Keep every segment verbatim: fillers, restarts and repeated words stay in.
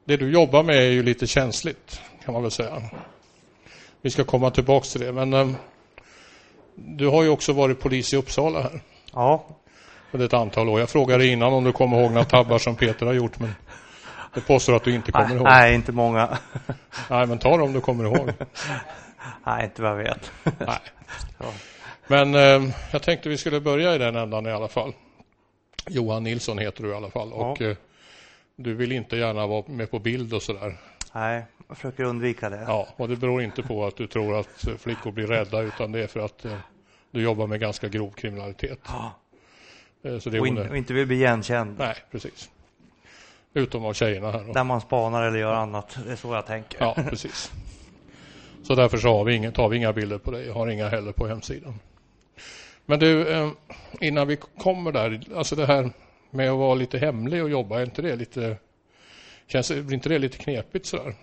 det du jobbar med är ju lite känsligt, kan man väl säga. Vi ska komma tillbaka till det, men um, du har ju också varit polis i Uppsala här. Ja. För ett antal år. Jag frågade innan om du kommer ihåg några tabbar som Peter har gjort, men det påstår att du inte kommer nej, ihåg. Nej, inte många. Nej, men ta dem om du kommer ihåg. Nej, inte vad jag vet. Nej. Men eh, jag tänkte vi skulle börja i den ändan i alla fall. Johan Nilsson heter du i alla fall. Och ja. eh, du vill inte gärna vara med på bild och sådär. Nej, jag försöker undvika det. Ja, och det beror inte på att du tror att flickor blir rädda, utan det är för att eh, du jobbar med ganska grov kriminalitet. Ja. Eh, så det och, in, och inte vill bli igenkänd. Nej, precis. Utom av tjejerna här då. Där man spanar eller gör annat, det är så jag tänker. Ja, precis. Så därför så har vi inga, tar vi inga bilder på dig. Jag har inga heller på hemsidan. Men du, eh, innan vi kommer där, alltså det här med att vara lite hemlig och jobba, är inte det lite, känns blir inte det lite knepigt sådär?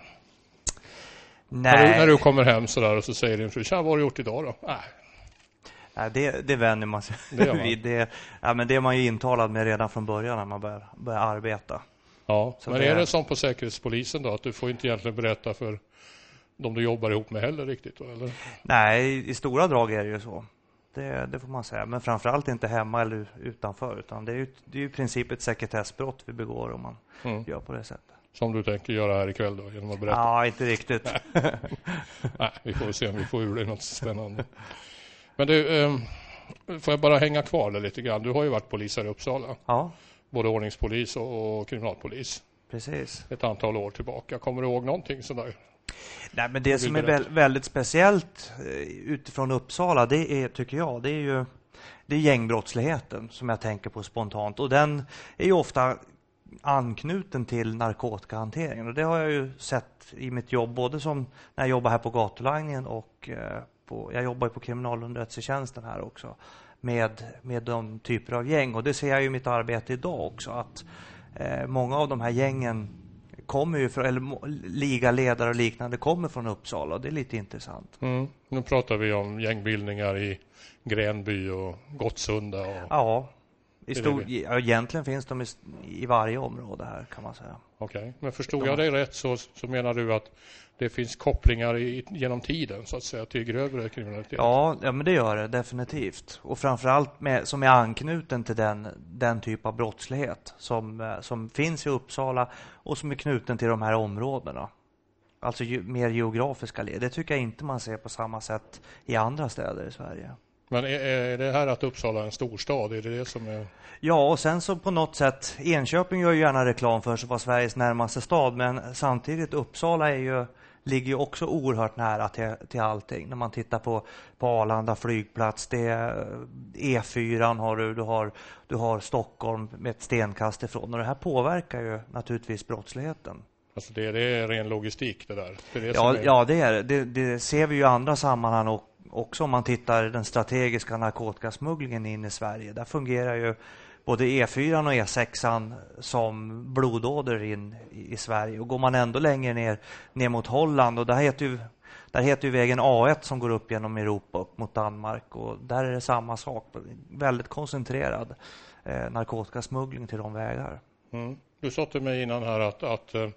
Nej. När du, när du kommer hem sådär och så säger din fru, tja, vad har du gjort idag då? Nej. Nej, det, det vänjer man sig det vid. Det, ja, men det är man ju intalad med redan från början när man börjar, börjar arbeta. Ja, så men det är det som på Säkerhetspolisen då, att du får inte egentligen berätta för de du jobbar ihop med heller riktigt då, eller? Nej, i stora drag är det ju så. Det, det får man säga. Men framförallt inte hemma eller utanför. Utan det är ju, det är ju i princip ett sekretessbrott vi begår om man mm. gör på det sättet. Som du tänker göra här ikväll då, genom att berätta? Ja, inte riktigt. Nej. Nej, vi får se om vi får ur det något spännande. Men du, um, får jag bara hänga kvar där lite grann? Du har ju varit polis här i Uppsala. Ja. Både ordningspolis och, och kriminalpolis. Precis. Ett antal år tillbaka. Kommer du ihåg någonting sådär? Nej, men det som är vä- väldigt speciellt utifrån Uppsala, det är, tycker jag, det är ju det är gängbrottsligheten som jag tänker på spontant. Och den är ju ofta anknuten till narkotikahanteringen. Och det har jag ju sett i mitt jobb, både som när jag jobbar här på gatulangningen och eh, på, jag jobbar ju på kriminalunderrättelsetjänsten här också med, med de typer av gäng. Och det ser jag ju i mitt arbete idag också, att eh, många av de här gängen kommer ju från, eller ligaledare och liknande kommer från Uppsala, och det är lite intressant. Mm. Nu pratar vi om gängbildningar i Gränby och Gottsunda. Och... Ja, i stor, ja, egentligen finns de i, i varje område här, kan man säga. Okej, okay. Men förstod de... jag dig rätt så, så menar du att det finns kopplingar i, genom tiden så att säga till grövre kriminalitet? Ja, ja, men det gör det definitivt. Och framförallt med, som är anknuten till den, den typ av brottslighet som, som finns i Uppsala och som är knuten till de här områdena. Alltså ge, mer geografiska led. Det tycker jag inte man ser på samma sätt i andra städer i Sverige. Men är, är det här att Uppsala är en storstad? Är det det som är... Ja, och sen så på något sätt, Enköping gör ju gärna reklam för sig vara Sveriges närmaste stad, men samtidigt Uppsala är ju, ligger ju också oerhört nära till, till allting. När man tittar på, på Arlanda flygplats, det är E fyra har du, du har, du har Stockholm med ett stenkast ifrån. Och det här påverkar ju naturligtvis brottsligheten. Alltså det, det är ren logistik det där? Det är det ja, är... ja, det är det. Det ser vi ju i andra sammanhang och också om man tittar den strategiska narkotikasmugglingen in i Sverige. Där fungerar ju både E fyra och E sex som blodåder in i Sverige. Och går man ändå längre ner, ner mot Holland, och där heter ju, där heter ju vägen A ett som går upp genom Europa upp mot Danmark. Och där är det samma sak. Väldigt koncentrerad eh, narkotikasmuggling till de vägar. Mm. Du sa till mig innan här att, att eh,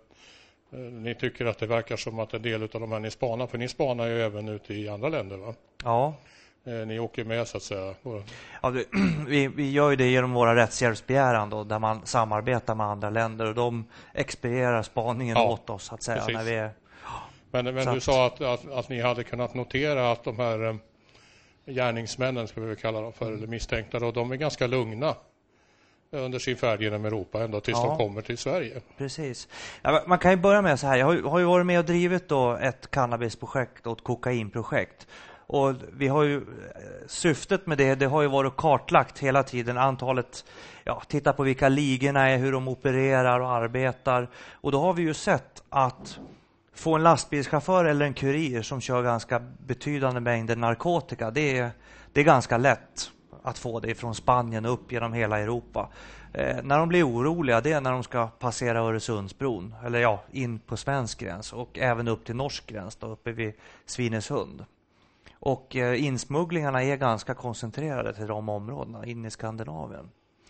ni tycker att det verkar som att en del av de här ni spanar, för ni spanar ju även ute i andra länder, va? Ja. Eh, ni åker med så att säga. Ja, det, vi, vi gör ju det genom våra rättshjälpsbegäran då, där man samarbetar med andra länder och de expedierar spaningen ja, åt oss så att säga. När vi är, men men du att, sa att, att, att ni hade kunnat notera att de här eh, gärningsmännen, ska vi väl kalla dem för, eller misstänkta, då, de är ganska lugna under sin färd genom Europa ända tills ja, de kommer till Sverige. Precis. Ja, man kan ju börja med så här. Jag har, har ju varit med och drivit då ett cannabisprojekt och ett kokainprojekt. Och vi har ju, syftet med det, det har ju varit kartlagt hela tiden antalet, ja, titta på vilka ligorna är, hur de opererar och arbetar. Och då har vi ju sett att få en lastbilschaufför eller en kurir som kör ganska betydande mängder narkotika, det är, det är ganska lätt att få det från Spanien upp genom hela Europa. Eh, när de blir oroliga, det är när de ska passera Öresundsbron, eller ja, in på svensk gräns och även upp till norsk gräns då, uppe vid Svinesund. Och eh, insmugglingarna är ganska koncentrerade till de områdena in i Skandinavien.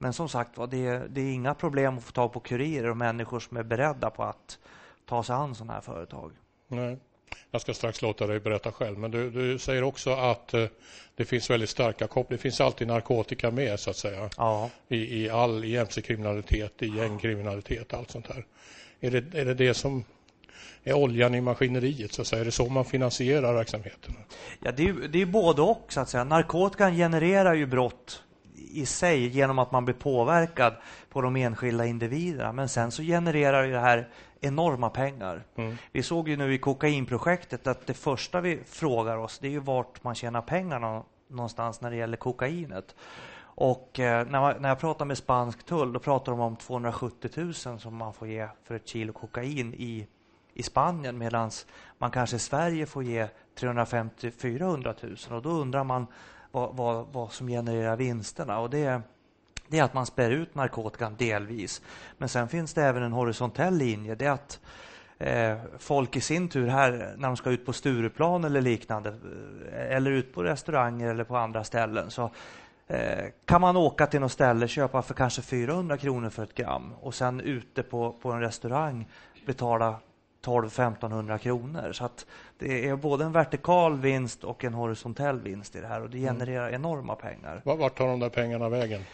Men som sagt, det är, det är inga problem att få tag på kurirer och människor som är beredda på att ta sig an sådana här företag. Nej. Jag ska strax låta dig berätta själv, men du, du säger också att eh, det finns väldigt starka kopplingar. Det finns alltid narkotika med, så att säga, ja. i, i all i mc-kriminalitet, i gängkriminalitet, allt sånt här. Är det, är det det som är oljan i maskineriet, så att säga? Är det så man finansierar verksamheten? Ja, det är, det är både och, så att säga. Narkotikan genererar ju brott i sig genom att man blir påverkad på de enskilda individerna. Men sen så genererar ju det här enorma pengar. Mm. Vi såg ju nu i kokainprojektet att det första vi frågar oss, det är ju vart man tjänar pengarna någonstans när det gäller kokainet. Och eh, när, man, när jag pratar med spansk tull, då pratar de om tvåhundrasjuttio tusen som man får ge för ett kilo kokain i, i Spanien, medan man kanske i Sverige får ge trehundrafemtio till fyrahundra tusen. Och då undrar man vad, vad, vad som genererar vinsterna. Och det är Det är att man spär ut narkotikan delvis. Men sen finns det även en horisontell linje. Det är att eh, folk i sin tur här, när de ska ut på Stureplan eller liknande, eller ut på restauranger eller på andra ställen, så eh, kan man åka till något ställe, köpa för kanske fyrahundra kronor för ett gram. Och sen ute på, på en restaurang betala tolv till femtonhundra kronor. Så att det är både en vertikal vinst och en horisontell vinst i det här. Och det genererar mm. enorma pengar. Vart tar de där pengarna vägen?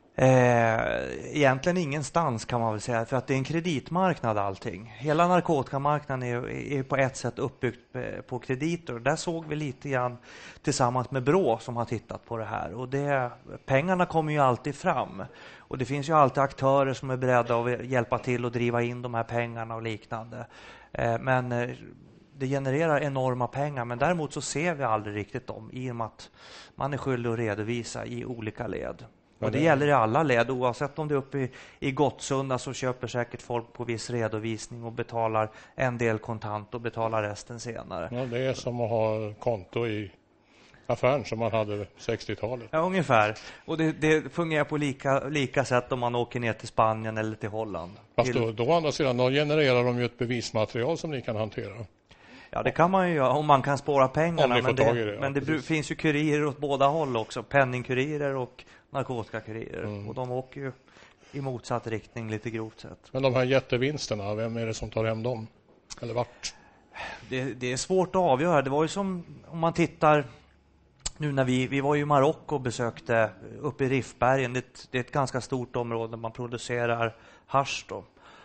Eh, egentligen ingenstans, kan man väl säga, för att det är en kreditmarknad allting. Hela narkotikamarknaden är, är på ett sätt uppbyggt på krediter. Där såg vi lite grann tillsammans med Brå som har tittat på det här. Och det, pengarna kommer ju alltid fram. Och det finns ju alltid aktörer som är beredda att hjälpa till och driva in de här pengarna och liknande. Eh, men eh, det genererar enorma pengar, men däremot så ser vi aldrig riktigt dem, i och med att man är skyldig att redovisa i olika led. Och det gäller i alla led, oavsett om det är uppe i, i Gottsunda, så köper säkert folk på viss redovisning och betalar en del kontant och betalar resten senare. Ja, det är som att ha konto i affären som man hade sextiotalet. Ja, ungefär. Och det, det fungerar på lika, lika sätt om man åker ner till Spanien eller till Holland. Fast då, då andra sidan, då genererar de ju ett bevismaterial som ni kan hantera. Ja, det kan man ju göra om man kan spåra pengarna. Men det, det, det, men ja, det finns ju kurirer åt båda håll också. Penningkurirer och narkotikakurirer. Mm. Och de åker ju i motsatt riktning lite grovt sett. Men de här jättevinsterna, vem är det som tar hem dem? Eller vart? Det, det är svårt att avgöra. Det var ju som om man tittar nu när vi, vi var i Marocko och besökte uppe i Riffbergen. Det, det är ett ganska stort område där man producerar hasch då.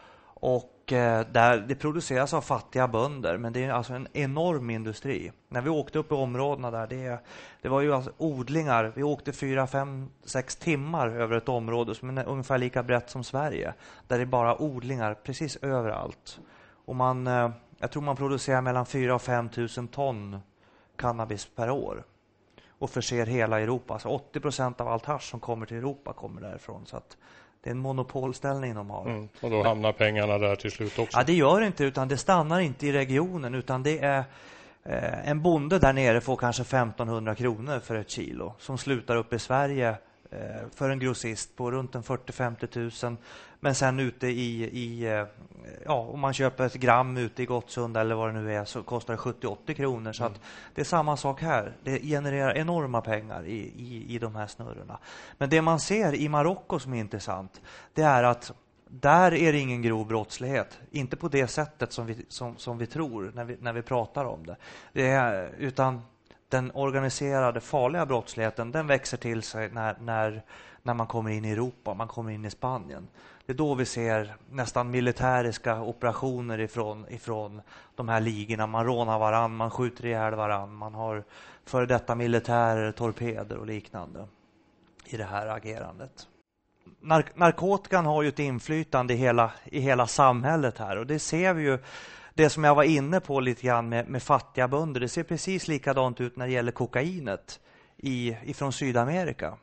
Och eh, där det produceras av fattiga bönder, men det är alltså en enorm industri. När vi åkte upp i områdena där, det, det var ju alltså odlingar. Vi åkte fyra, fem, sex timmar över ett område som är ungefär lika brett som Sverige. Där det är bara odlingar precis överallt. Och man, eh, jag tror man producerar mellan fyra och fem tusen ton cannabis per år. Och förser hela Europa. Så åttio procent av allt hasch som kommer till Europa kommer därifrån. Så att det är en monopolställning de har. Mm, och då hamnar pengarna där till slut också? Ja, det gör det inte, utan det stannar inte i regionen, utan det är eh, en bonde där nere får kanske femtonhundra kronor för ett kilo, som slutar upp i Sverige eh, för en grossist på runt en fyrtio till femtio tusen. Men sen ute i, i eh, ja, om man köper ett gram ute i Gottsunda eller vad det nu är, så kostar det sjuttio till åttio kronor. Så mm. att det är samma sak här. Det genererar enorma pengar i, i, i de här snurrorna. Men det man ser i Marocko som är intressant, det är att där är det ingen grov brottslighet. Inte på det sättet som vi, som, som vi tror när vi, när vi pratar om det. det är, utan den organiserade farliga brottsligheten, den växer till sig när, när, när man kommer in i Europa, man kommer in i Spanien. Det är då vi ser nästan militäriska operationer ifrån, ifrån de här ligorna. Man rånar varann, man skjuter ihjäl varann. Man har före detta militärer, torpeder och liknande i det här agerandet. Nark- narkotikan har ju ett inflytande i hela, i hela samhället här. Och det ser vi ju, det som jag var inne på lite grann med, med fattiga bönder. Det ser precis likadant ut när det gäller kokainet i, ifrån Sydamerika.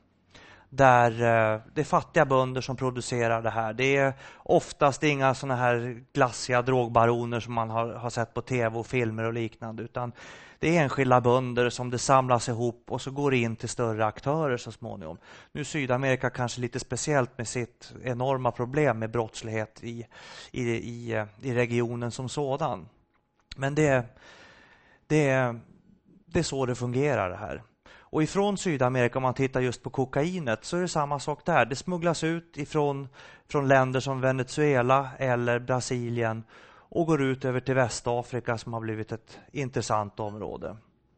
Där eh, det är fattiga bönder som producerar det här. Det är oftast inga såna här glassiga drogbaroner som man har, har sett på tv och filmer och liknande. Utan det är enskilda bönder som det samlas ihop och så går in till större aktörer så småningom. Nu är Sydamerika kanske lite speciellt med sitt enorma problem med brottslighet i, i, i, i regionen som sådan. Men det, det, det är så det fungerar det här. Och ifrån Sydamerika, om man tittar just på kokainet, så är det samma sak där. Det smugglas ut ifrån från länder som Venezuela eller Brasilien och går ut över till Västafrika som har blivit ett intressant område.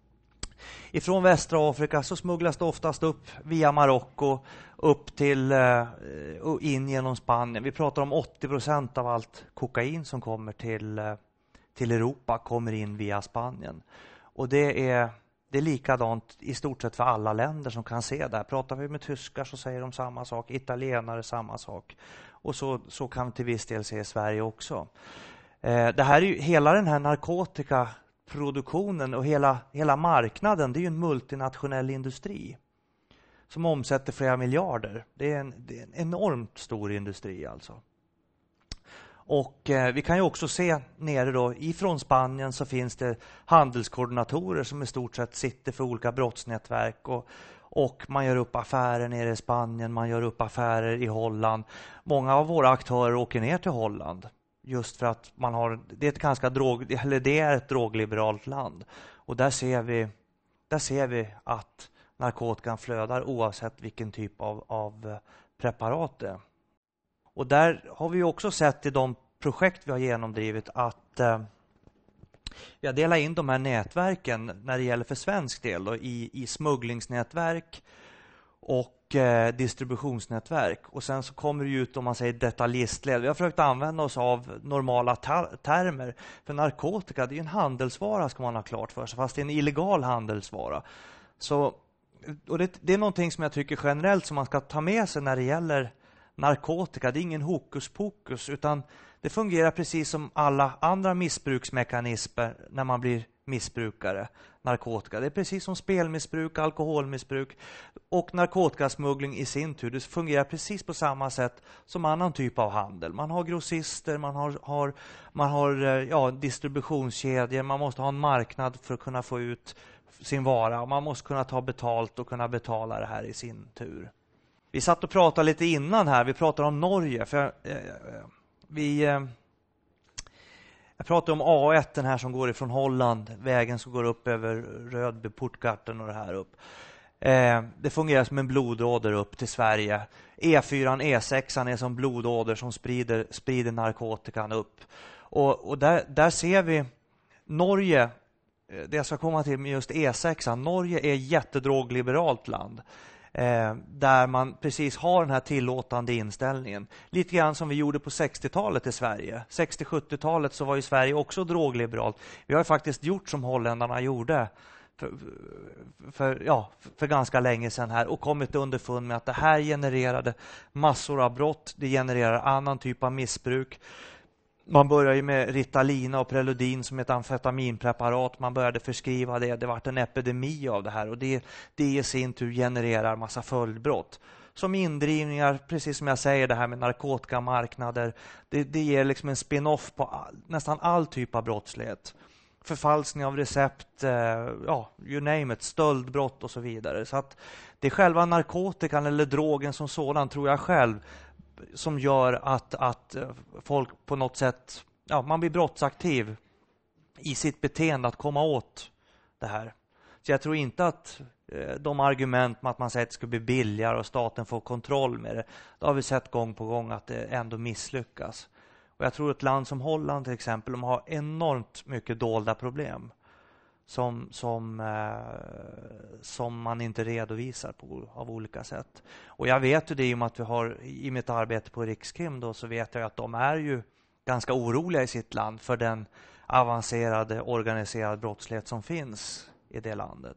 Ifrån västra Afrika så smugglas det oftast upp via Marocko upp till eh, in genom Spanien. Vi pratar om åttio procent av allt kokain som kommer till, eh, till Europa kommer in via Spanien. Och det är, det är likadant i stort sett för alla länder som kan se det här. Pratar vi med tyskar så säger de samma sak, italienare samma sak. Och så, så kan vi till viss del se i Sverige också. Eh, det här är ju, hela den här narkotika produktionen och hela, hela marknaden, det är ju en multinationell industri som omsätter flera miljarder. Det är en, det är en enormt stor industri alltså. Och eh, vi kan ju också se nere då, ifrån Spanien så finns det handelskoordinatorer som i stort sett sitter för olika brottsnätverk och, och man gör upp affärer nere i Spanien, man gör upp affärer i Holland. Många av våra aktörer åker ner till Holland. Just för att man har, det är ett ganska drog, eller det är ett drogliberalt land. Och där ser vi, där ser vi att narkotikan flödar oavsett vilken typ av, av preparat det är. Och där har vi också sett i de projekt vi har genomdrivit att eh, vi har delat in de här nätverken när det gäller för svensk del då, i, i smugglingsnätverk och eh, distributionsnätverk. Och sen så kommer det ut om man säger detallistled. Vi har försökt använda oss av normala ter- termer. För narkotika, det är ju en handelsvara ska man ha klart för sig. Fast det är en illegal handelsvara. Så, och det, det är någonting som jag tycker generellt som man ska ta med sig när det gäller narkotika. Det är ingen hokus pokus utan det fungerar precis som alla andra missbruksmekanismer när man blir missbrukare. Narkotika. Det är precis som spelmissbruk, alkoholmissbruk och narkotikasmuggling i sin tur. Det fungerar precis på samma sätt som annan typ av handel. Man har grossister, man har, har, man har ja, distributionskedjor, man måste ha en marknad för att kunna få ut sin vara och man måste kunna ta betalt och kunna betala det här i sin tur. Vi satt och pratade lite innan här, vi pratade om Norge. För, eh, vi... Eh, Jag pratar om A ett, den här som går ifrån Holland, vägen som går upp över Rödby, Portgarten och det här upp. Eh, det fungerar som en blodåder upp till Sverige. E fyra, E sex är som blodåder som sprider, sprider narkotikan upp. Och, och där, där ser vi Norge, det jag ska komma till med just E sex, Norge är ett jättedrogliberalt land. Eh, där man precis har den här tillåtande inställningen. Lite grann som vi gjorde på sextiotalet i Sverige. sextio-sjuttiotalet så var ju Sverige också drogliberalt. Vi har ju faktiskt gjort som holländarna gjorde för, för, ja, för ganska länge sedan här och kommit underfund med att det här genererade massor av brott. Det genererar annan typ av missbruk. Man började ju med Ritalina och Preludin som ett amfetaminpreparat. Man började förskriva det. Det var en epidemi av det här. Och det, det i sin tur genererar massa följdbrott. Som indrivningar, precis som jag säger, det här med narkotikamarknader. Det, det ger liksom en spin-off på all, nästan all typ av brottslighet. Förfalskning av recept, eh, ja, you name it, stöldbrott och så vidare. Så att det är själva narkotikan eller drogen som sådan, tror jag själv, som gör att, att folk på något sätt, ja, man blir brottsaktiv i sitt beteende att komma åt det här. Så jag tror inte att eh, de argument med att man säger att det ska bli billigare och staten får kontroll med det, då har vi sett gång på gång att det ändå misslyckas. Och jag tror ett land som Holland till exempel, de har enormt mycket dolda problem som, som, eh, som man inte redovisar på av olika sätt. Och jag vet ju det i och med att vi har i mitt arbete på Rikskrim då, så vet jag att de är ju ganska oroliga i sitt land för den avancerade organiserade brottslighet som finns i det landet.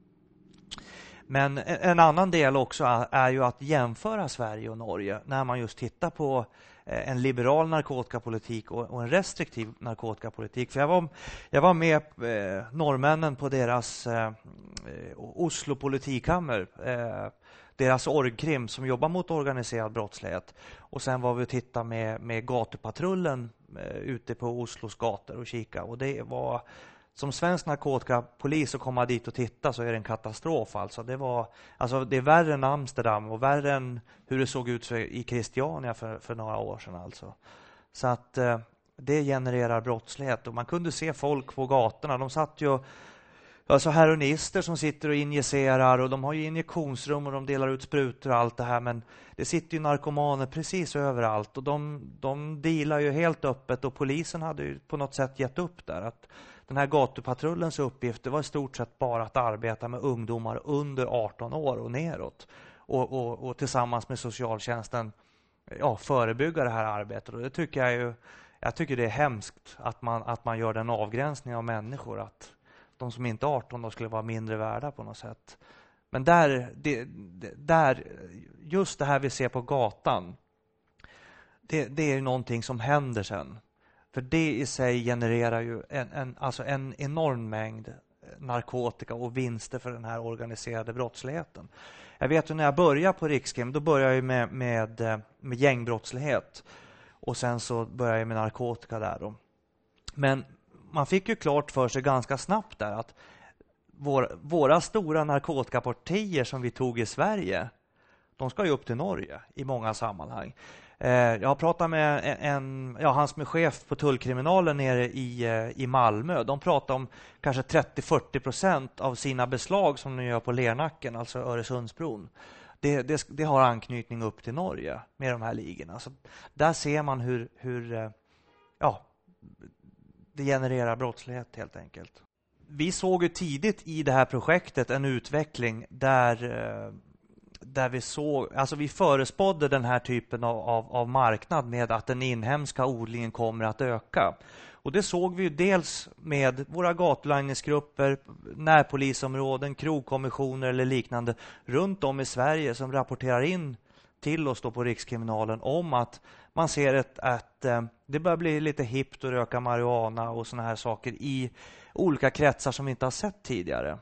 Men en annan del också är, är ju att jämföra Sverige och Norge när man just tittar på en liberal narkotikapolitik och, och en restriktiv narkotikapolitik. För jag var, jag var med eh, norrmännen på deras eh, Oslo politikammer, eh, deras orgkrim som jobbar mot organiserad brottslighet. Och sen var vi och tittade med, med gatupatrullen eh, ute på Oslos gator och kika. Och det var, som svensk narkotikapolis att komma dit och titta så är det en katastrof. Alltså det, var, alltså det är värre än Amsterdam och värre än hur det såg ut i Christiania för, för några år sedan. Alltså. Så att eh, det genererar brottslighet. Och man kunde se folk på gatorna. De satt ju alltså heroinister som sitter och injicerar, och de har ju injektionsrum och de delar ut sprutor och allt det här, men det sitter ju narkomaner precis överallt och de, de dealar ju helt öppet, och polisen hade ju på något sätt gett upp där. Att den här gatupatrullens uppgift, det var i stort sett bara att arbeta med ungdomar under arton år och neråt, och, och, och tillsammans med socialtjänsten ja, förebygga det här arbetet. Och det tycker jag ju, jag tycker det är hemskt att man, att man gör den avgränsningen av människor, att de som inte är arton då skulle vara mindre värda på något sätt. Men där, det, det, där just det här vi ser på gatan, det, det är ju någonting som händer sen. För det i sig genererar ju en, en, alltså en enorm mängd narkotika och vinster för den här organiserade brottsligheten. Jag vet ju när jag började på Rikskrim, då började jag med, med, med gängbrottslighet. Och sen så började jag med narkotika där då. Men man fick ju klart för sig ganska snabbt där att vår, våra stora narkotikapartier som vi tog i Sverige, de ska ju upp till Norge i många sammanhang. Eh, jag har pratat med en, en ja, han som är chef på tullkriminalen nere i, i Malmö. De pratar om kanske trettio till fyrtio procent av sina beslag som de gör på Lernacken, alltså Öresundsbron. Det, det, det har anknytning upp till Norge med de här ligorna. Så där ser man hur, hur ja, det genererar brottslighet helt enkelt. Vi såg ju tidigt i det här projektet en utveckling där, där vi såg, alltså vi förespådde den här typen av, av, av marknad med att den inhemska odlingen kommer att öka. Och det såg vi ju dels med våra gatulangningsgrupper, närpolisområden, krogkommissioner eller liknande runt om i Sverige som rapporterar in till oss då på Rikskriminalen om att man ser ett, att eh, det börjar bli lite hippt att röka marijuana och såna här saker i olika kretsar som vi inte har sett tidigare.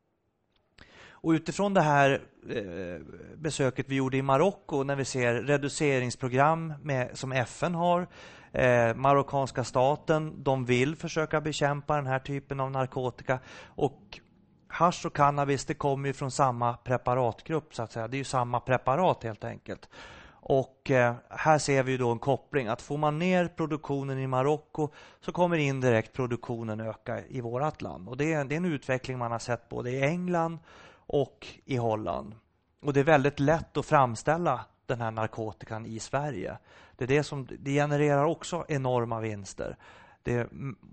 Och utifrån det här eh, besöket vi gjorde i Marocko, när vi ser reduceringsprogram med, som F N har, eh, marockanska staten, de vill försöka bekämpa den här typen av narkotika, och hasch och cannabis, det kommer ju från samma preparatgrupp så att säga. Det är ju samma preparat helt enkelt. Och eh, här ser vi då en koppling, att får man ner produktionen i Marocko så kommer indirekt produktionen öka i vårt land. Och det är, det är en utveckling man har sett både i England och i Holland. Och det är väldigt lätt att framställa den här narkotikan i Sverige. Det är det som det genererar också enorma vinster. Det,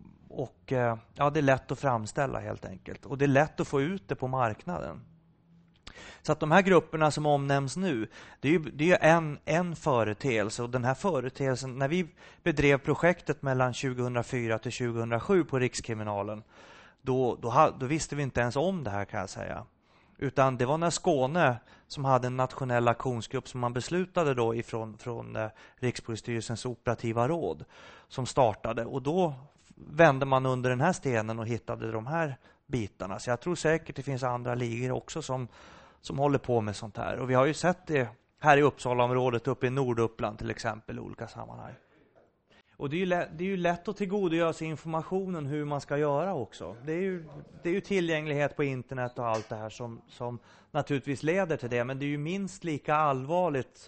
och ja, det är lätt att framställa helt enkelt. Och det är lätt att få ut det på marknaden. Så att de här grupperna som omnämns nu, det är ju, det är ju en, en företeelse. Och den här företeelsen, när vi bedrev projektet mellan tjugohundrafyra till tjugohundrasju på Rikskriminalen, då, då, då visste vi inte ens om det här, kan jag säga. Utan det var när Skåne, som hade en nationell aktionsgrupp som man beslutade då ifrån från eh, Rikspolisstyrelsens operativa råd, som startade. Och då vände man under den här stenen och hittade de här bitarna. Så jag tror säkert det finns andra ligor också som, som håller på med sånt här. Och vi har ju sett det här i Uppsalaområdet, uppe i Norduppland till exempel, i olika sammanhang. Och det är, ju lätt, det är ju lätt att tillgodogöra sig informationen hur man ska göra också. Det är ju, det är ju tillgänglighet på internet och allt det här som, som naturligtvis leder till det. Men det är ju minst lika allvarligt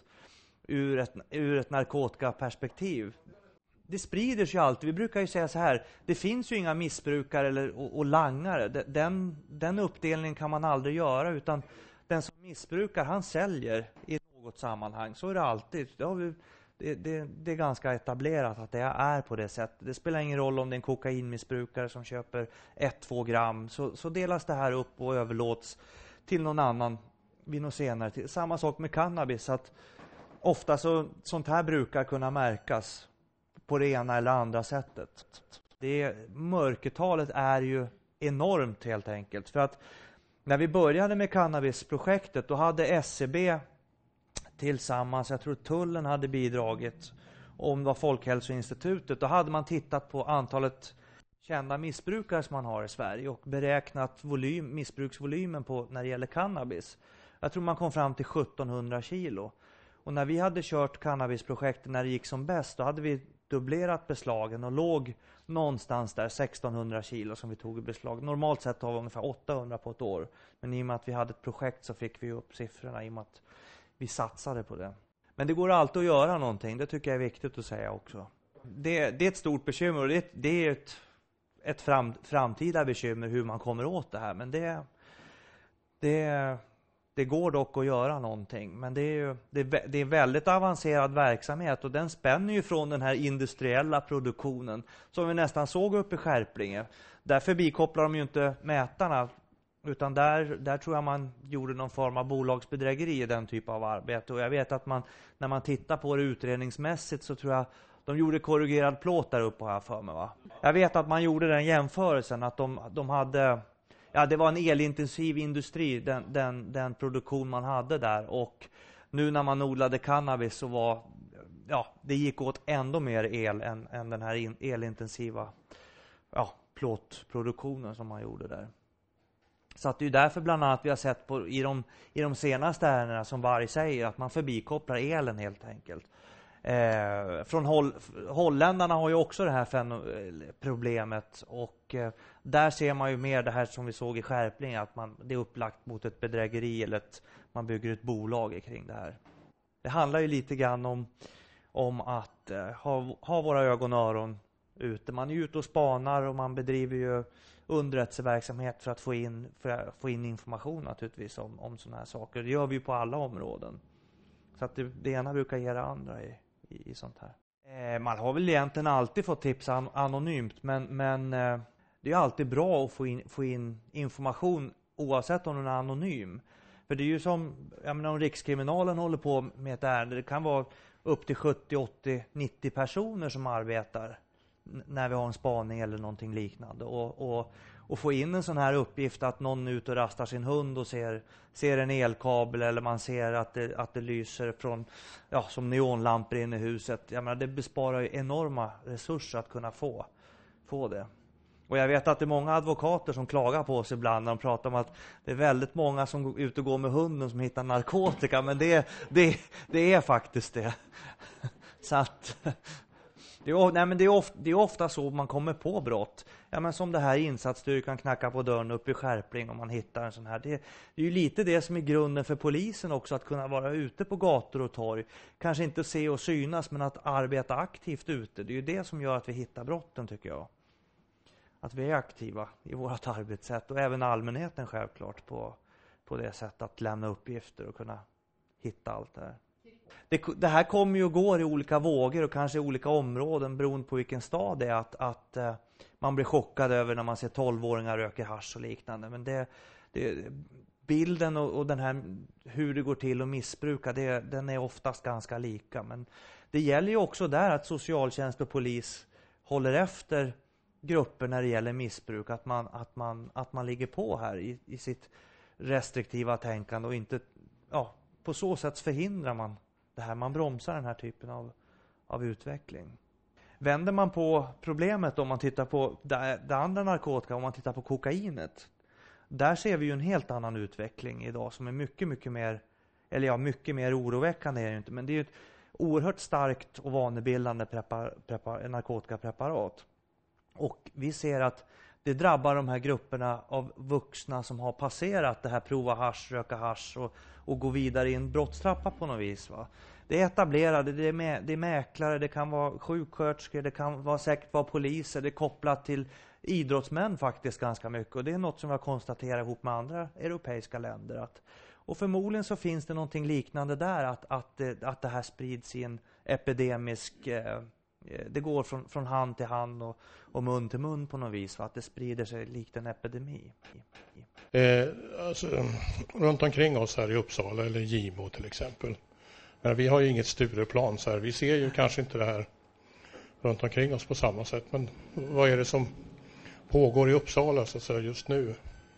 ur ett, ur ett narkotikaperspektiv. Det sprider sig alltid. Vi brukar ju säga så här, det finns ju inga missbrukare eller, och, och langare. Den, den uppdelningen kan man aldrig göra, utan den som missbrukar, han säljer i något sammanhang. Så är det alltid. Det har vi... Det, det, det är ganska etablerat att det är på det sättet. Det spelar ingen roll om det är en kokainmissbrukare som köper ett till två gram. Så, så delas det här upp och överlåts till någon annan vid något senare tid. Samma sak med cannabis. Att ofta så, sånt här brukar kunna märkas på det ena eller andra sättet. Det, mörkertalet är ju enormt helt enkelt. För att när vi började med cannabisprojektet, då hade S C B tillsammans, jag tror tullen hade bidragit, om det var Folkhälsoinstitutet, då hade man tittat på antalet kända missbrukare som man har i Sverige och beräknat volym, missbruksvolymen på när det gäller cannabis. Jag tror man kom fram till sjuttonhundra kilo. Och när vi hade kört cannabisprojektet när det gick som bäst, då hade vi dubblerat beslagen och låg någonstans där sextonhundra kilo som vi tog i beslag. Normalt sett har vi ungefär åttahundra på ett år. Men i och med att vi hade ett projekt så fick vi upp siffrorna i och med att vi satsade på det. Men det går alltid att göra någonting. Det tycker jag är viktigt att säga också. Det, det är ett stort bekymmer och det, det är ett, ett fram, framtida bekymmer hur man kommer åt det här. Men det, det, det går dock att göra någonting. Men det är ju det är, det är väldigt avancerad verksamhet och den spänner ju från den här industriella produktionen som vi nästan såg uppe i Skärplinge. Där förbikopplar de ju inte mätarna. Utan där, där tror jag man gjorde någon form av bolagsbedrägeri i den typ av arbete. Och jag vet att man, när man tittar på det utredningsmässigt så tror jag de gjorde korrigerad plåt där uppe här för mig, va? Jag vet att man gjorde den jämförelsen att de, de hade, ja det var en elintensiv industri, den, den, den produktion man hade där. Och nu när man odlade cannabis så var, ja det gick åt ändå mer el än, än den här in, elintensiva ja, plåtproduktionen som man gjorde där. Så att det är därför bland annat vi har sett på, i, de, i de senaste ärendena som Varg säger att man förbikopplar elen helt enkelt. Eh, från Holl, holländarna har ju också det här fen- problemet och eh, där ser man ju mer det här som vi såg i Skärpling att man, det är upplagt mot ett bedrägeri eller ett, man bygger ett bolag kring det här. Det handlar ju lite grann om, om att eh, ha, ha våra ögon och öron ute. Man är ute och spanar och man bedriver ju underrättelseverksamhet för att få in, för att få in information naturligtvis om, om sådana här saker. Det gör vi ju på alla områden. Så att det, det ena brukar ge det andra i, i, i sånt här. Eh, man har väl egentligen alltid fått tips an, anonymt men, men eh, det är alltid bra att få in, få in information oavsett om den är anonym. För det är ju som, jag menar om Rikskriminalen håller på med ett ärende, det kan vara upp till sjuttio, åttio, nittio personer som arbetar när vi har en spaning eller någonting liknande. Och, och, och få in en sån här uppgift att någon är ute och rastar sin hund och ser, ser en elkabel eller man ser att det, att det lyser från, ja, som neonlampor inne i huset. Jag menar, det besparar ju enorma resurser att kunna få, få det. Och jag vet att det är många advokater som klagar på oss ibland när de pratar om att det är väldigt många som går ut och går med hunden som hittar narkotika. Men det, det, det är faktiskt det. Så att... Det är, nej, men det, är ofta, det är ofta så man kommer på brott. Ja, men som det här insatsstyrkan knackar på dörren upp i Skärpling om man hittar en sån här. Det, det är ju lite det som är grunden för polisen också, att kunna vara ute på gator och torg. Kanske inte se och synas, men att arbeta aktivt ute. Det är ju det som gör att vi hittar brotten, tycker jag. Att vi är aktiva i vårt arbetssätt och även allmänheten självklart på, på det sättet att lämna uppgifter och kunna hitta allt det här. Det, det här kommer ju och går i olika vågor och kanske i olika områden beroende på vilken stad det är att, att uh, man blir chockad över när man ser tolvåringar röker hasch och liknande. Men det, det, bilden och, och den här, hur det går till att missbruka, det, den är oftast ganska lika. Men det gäller ju också där att socialtjänst och polis håller efter grupper när det gäller missbruk. Att man, att man, att man ligger på här i, i sitt restriktiva tänkande och inte, ja, på så sätt förhindrar man det här. Man bromsar den här typen av, av utveckling. Vänder man på problemet om man tittar på det, det andra narkotika, om man tittar på kokainet. Där ser vi ju en helt annan utveckling idag som är mycket, mycket mer, eller ja, mycket mer oroväckande är det inte. Men det är ju ett oerhört starkt och vanebildande prepar, prepar, narkotikapreparat. Och vi ser att det drabbar de här grupperna av vuxna som har passerat det här prova hasch, röka hasch och, och gå vidare i en brottstrappa på något vis. Va? Det är etablerade, det är, mä, det är mäklare, det kan vara sjuksköterskor, det kan vara säkert vara poliser, det är kopplat till idrottsmän faktiskt ganska mycket. Och det är något som jag konstaterar ihop med andra europeiska länder. Att, och förmodligen så finns det någonting liknande där, att, att, att det här sprids i en epidemisk... Eh, det går från, från hand till hand och, och mun till mun på något vis, för att det sprider sig likt en epidemi. Eh, alltså, runt omkring oss här i Uppsala eller Gimo till exempel. Men vi har ju inget Stureplan så här. Vi ser ju kanske inte det här runt omkring oss på samma sätt. Men vad är det som pågår i Uppsala så att säga, just nu?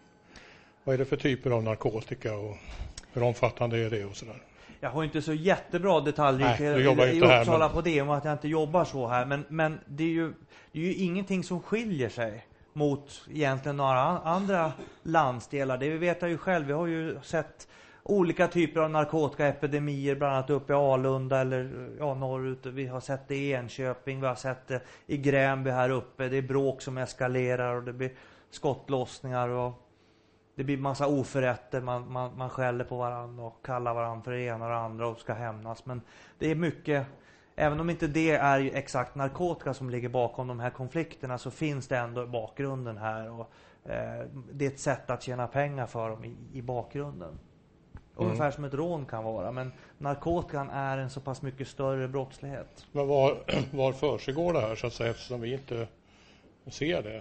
Vad är det för typer av narkotika och hur omfattande är det och sådär? Jag har inte så jättebra detaljer Nej, i Uppsala men... på det, om att jag inte jobbar så här. Men, men det, är ju, det är ju ingenting som skiljer sig mot egentligen några andra landsdelar. Det vi vet jag ju själv. Vi har ju sett olika typer av narkotikaepidemier, bland annat uppe i Alunda eller ja, norrut. Vi har sett det i Enköping, vi har sett det i Gränby här uppe. Det är bråk som eskalerar och det blir skottlossningar och det blir massa oförrätter, man, man, man skäller på varandra och kallar varandra för det ena och det andra och ska hämnas. Men det är mycket, även om inte det är ju exakt narkotika som ligger bakom de här konflikterna, så finns det ändå bakgrunden här. Och, eh, det är ett sätt att tjäna pengar för dem i, i bakgrunden. Mm. Ungefär som ett rån kan vara. Men narkotikan är en så pass mycket större brottslighet. Men var, var försiggår det här så att säga, eftersom vi inte ser det?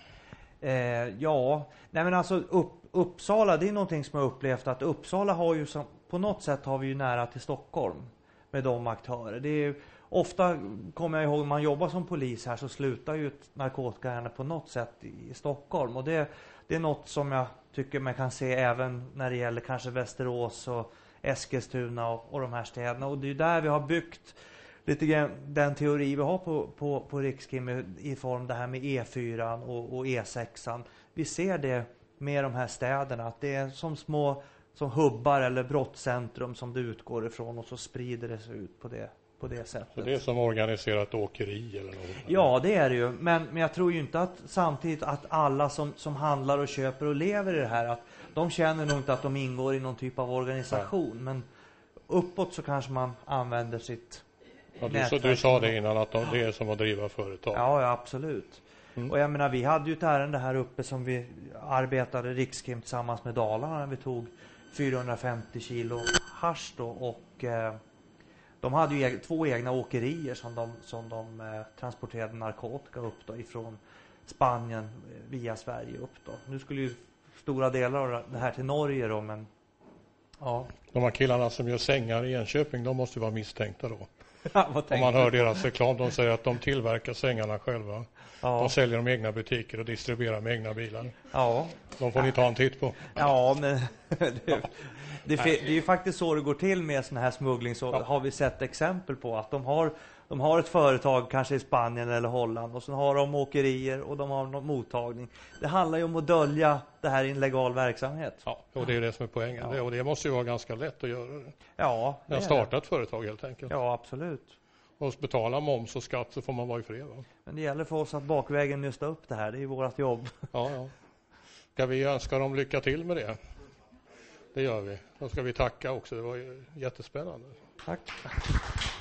Eh, ja, nej men alltså upp, Uppsala, det är någonting som jag upplevt att Uppsala har ju som, på något sätt har vi ju nära till Stockholm med de aktörer. Det är ofta, kommer jag ihåg, man jobbar som polis här så slutar ju ett narkotikaärende på något sätt i, i Stockholm. Och det, det är något som jag tycker man kan se även när det gäller kanske Västerås och Eskilstuna och, och de här städerna. Och det är ju där vi har byggt lite grann den teori vi har på, på, på Rikskrim i form det här med E fyra och, och E sex. Vi ser det med de här städerna, att det är som små som hubbar eller brottscentrum som det utgår ifrån, och så sprider det sig ut på det, på det sättet. Så det är som organiserat åkeri eller något? Ja, det är det ju. Men, men jag tror ju inte att samtidigt att alla som, som handlar och köper och lever i det här, att de känner nog inte att de ingår i någon typ av organisation. Ja. Men uppåt så kanske man använder sitt ja, du, så du sa det innan, att de, det är som att driva företag? Ja, ja absolut. Mm. Och jag menar, vi hade ju ett ärende här uppe som vi arbetade Rikskrim tillsammans med Dalarna när vi tog fyrahundrafemtio kilo hasch då, och eh, de hade ju eg- två egna åkerier som de, som de eh, transporterade narkotika upp då ifrån Spanien eh, via Sverige upp då. Nu skulle ju stora delar av det här till Norge då, men ja. De här killarna som gör sängar i Enköping, de måste ju vara misstänkta då. Ja, om man hör deras reklam, de säger att de tillverkar sängarna själva. Ja. De säljer de egna butiker och distribuerar med egna bilar. Ja. De får ni ta en titt på. Ja, men det, det, det, det är ju faktiskt så det går till med sån här smuggling. Så ja. Har vi sett exempel på att de har, de har ett företag kanske i Spanien eller Holland, och så har de åkerier och de har någon mottagning. Det handlar ju om att dölja det här i en legal verksamhet. Ja, och det är det som är poängen. Ja. Och det måste ju vara ganska lätt att göra det. Ja, det är starta ett företag helt enkelt. Ja, absolut. Och betala moms och skatt så får man vara i fred, va? Men det gäller för oss att bakvägen nysta upp det här. Det är ju vårt jobb. Ja, ja. Ska vi önska dem lycka till med det? Det gör vi. Då ska vi tacka också. Det var ju jättespännande. Tack.